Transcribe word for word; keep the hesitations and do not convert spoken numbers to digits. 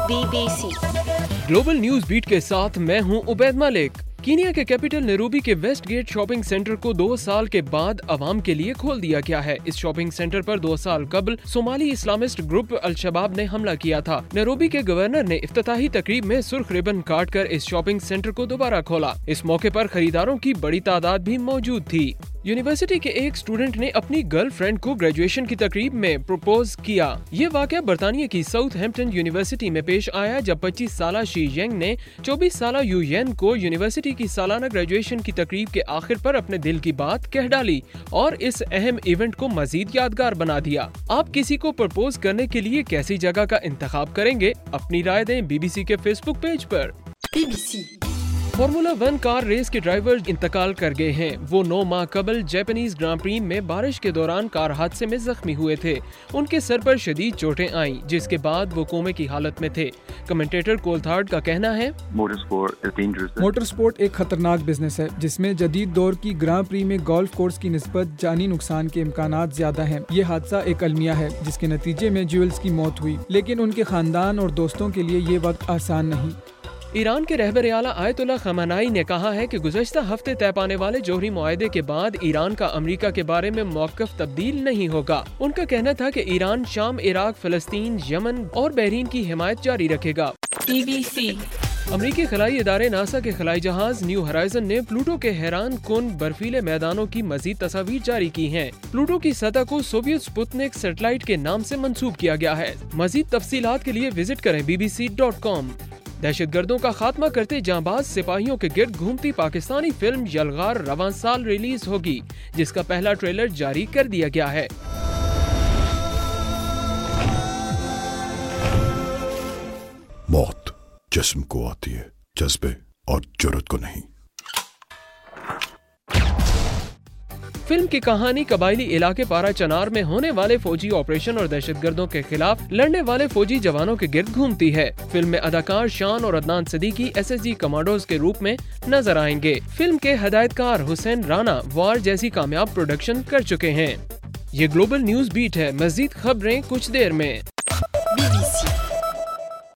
Be B C global news beat کے ساتھ میں ہوں عبید ملک۔ کینیا کے کیپٹل نیروبی کے ویسٹ گیٹ شاپنگ سینٹر کو دو سال کے بعد عوام کے لیے کھول دیا گیا ہے۔ اس شاپنگ سینٹر پر دو سال قبل صومالی اسلامسٹ گروپ الشباب نے حملہ کیا تھا۔ نیروبی کے گورنر نے افتتاحی تقریب میں سرخ ربن کاٹ کر اس شاپنگ سینٹر کو دوبارہ کھولا۔ اس موقع پر خریداروں کی بڑی تعداد بھی موجود تھی۔ یونیورسٹی کے ایک اسٹوڈنٹ نے اپنی گرل فرینڈ کو گریجویشن کی تقریب میں پروپوز کیا۔ یہ واقعہ برطانیہ کی ساؤتھ ہیمپٹن یونیورسٹی میں پیش آیا جب پچیس سالہ شی ینگ نے چوبیس سالہ یو ین کو یونیورسٹی کی سالانہ گریجویشن کی تقریب کے آخر پر اپنے دل کی بات کہہ ڈالی اور اس اہم ایونٹ کو مزید یادگار بنا دیا۔ آپ کسی کو پرپوز کرنے کے لیے کیسی جگہ کا انتخاب کریں گے؟ اپنی رائے دیں بی بی سی کے فیس بک پیج پر۔ B B C formula one car race کے ڈرائیور انتقال کر گئے ہیں۔ وہ نو ماہ قبل جیپنیز گرانڈ پری میں بارش کے دوران کار حادثے میں زخمی ہوئے تھے۔ ان کے سر پر شدید چوٹیں آئیں جس کے بعد وہ کومے کی حالت میں تھے۔ کمنٹیٹر کولتھارڈ کا کہنا ہے موٹر سپورٹ ایک خطرناک بزنس ہے جس میں جدید دور کی گرانڈ پری میں گولف کورس کی نسبت جانی نقصان کے امکانات زیادہ ہیں۔ یہ حادثہ ایک المیہ ہے جس کے نتیجے میں جیولز کی موت ہوئی، لیکن ان کے خاندان اور دوستوں کے لیے یہ وقت آسان نہیں۔ ایران کے رہبر اعلیٰ آیت اللہ خامنائی نے کہا ہے کہ گزشتہ ہفتے طے پانے والے جوہری معاہدے کے بعد ایران کا امریکہ کے بارے میں موقف تبدیل نہیں ہوگا۔ ان کا کہنا تھا کہ ایران شام، عراق، فلسطین، یمن اور بحرین کی حمایت جاری رکھے گا۔ بی بی سی امریکی خلائی ادارے ناسا کے خلائی جہاز نیو ہرائزن نے پلوٹو کے حیران کن برفیلے میدانوں کی مزید تصاویر جاری کی ہیں۔ پلوٹو کی سطح کو سوویت سپوتنک سیٹلائٹ کے نام سے منسوب کیا گیا ہے۔ مزید تفصیلات کے لیے وزٹ کریں B B C dot com. دہشت گردوں کا خاتمہ کرتے جانباز سپاہیوں کے گرد گھومتی پاکستانی فلم یلغار رواں سال ریلیز ہوگی، جس کا پہلا ٹریلر جاری کر دیا گیا ہے۔ موت جسم کو آتی ہے، جذبے اور جرات کو نہیں۔ فلم کی کہانی قبائلی علاقے پارا چنار میں ہونے والے فوجی آپریشن اور دہشت گردوں کے خلاف لڑنے والے فوجی جوانوں کے گرد گھومتی ہے۔ فلم میں اداکار شان اور Adnan Siddiqui S S G commandos کے روپ میں نظر آئیں گے۔ فلم کے ہدایت کار حسین رانا وار جیسی کامیاب پروڈکشن کر چکے ہیں۔ یہ گلوبل نیوز بیٹ ہے، مزید خبریں کچھ دیر میں۔